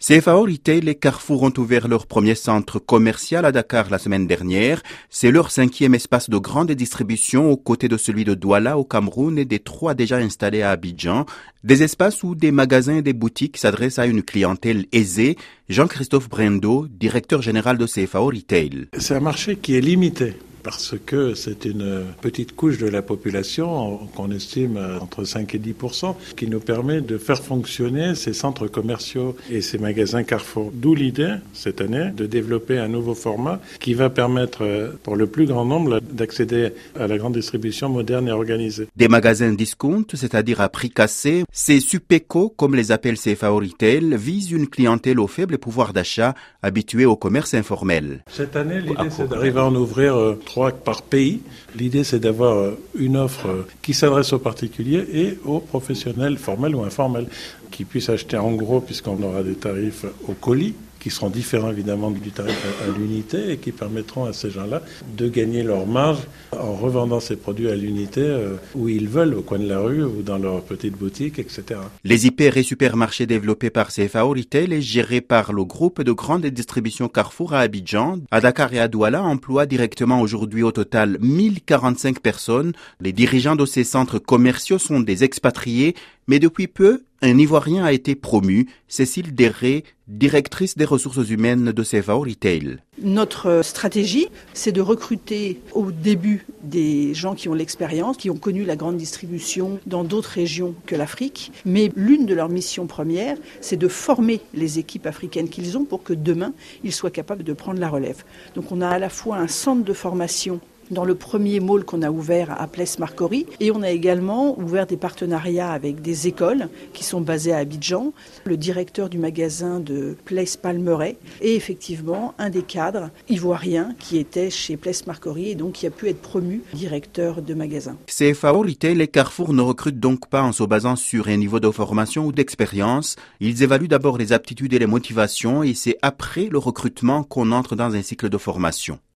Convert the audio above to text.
CFAO Retail et Carrefour ont ouvert leur premier centre commercial à Dakar la semaine dernière. C'est leur 5e espace de grande distribution aux côtés de celui de Douala au Cameroun et des 3 déjà installés à Abidjan. Des espaces où des magasins et des boutiques s'adressent à une clientèle aisée. Jean-Christophe Brendo, directeur général de CFAO Retail. C'est un marché qui est limité, parce que c'est une petite couche de la population qu'on estime entre 5 et 10%, qui nous permet de faire fonctionner ces centres commerciaux et ces magasins Carrefour. D'où l'idée, cette année, de développer un nouveau format qui va permettre pour le plus grand nombre d'accéder à la grande distribution moderne et organisée. Des magasins discount, c'est-à-dire à prix cassé, ces Supéco, comme les appelle CFAO Retail, visent une clientèle au faible pouvoir d'achat, habituée au commerce informel. Cette année, l'idée, c'est d'arriver à en ouvrir 3 par pays. L'idée, c'est d'avoir une offre qui s'adresse aux particuliers et aux professionnels formels ou informels qui puissent acheter en gros, puisqu'on aura des tarifs au colis qui seront différents évidemment du tarif à l'unité et qui permettront à ces gens-là de gagner leur marge en revendant ces produits à l'unité où ils veulent, au coin de la rue ou dans leur petite boutique, etc. Les hyper et supermarchés développés par CFAO Retail et gérés par le groupe de grande distribution Carrefour à Abidjan, à Dakar et à Douala emploient directement aujourd'hui au total 1045 personnes. Les dirigeants de ces centres commerciaux sont des expatriés, mais depuis peu, un Ivoirien a été promu, Cécile Derré, directrice des ressources humaines de CFAO Retail. Notre stratégie, c'est de recruter au début des gens qui ont l'expérience, qui ont connu la grande distribution dans d'autres régions que l'Afrique. Mais l'une de leurs missions premières, c'est de former les équipes africaines qu'ils ont pour que demain, ils soient capables de prendre la relève. Donc on a à la fois un centre de formation dans le premier mall qu'on a ouvert à Place Marcory. Et on a également ouvert des partenariats avec des écoles qui sont basées à Abidjan, le directeur du magasin de Place Palmeraie et effectivement un des cadres ivoiriens qui était chez Place Marcory et donc qui a pu être promu directeur de magasin. CFAO Retail et Carrefour ne recrutent donc pas en se basant sur un niveau de formation ou d'expérience. Ils évaluent d'abord les aptitudes et les motivations et c'est après le recrutement qu'on entre dans un cycle de formation.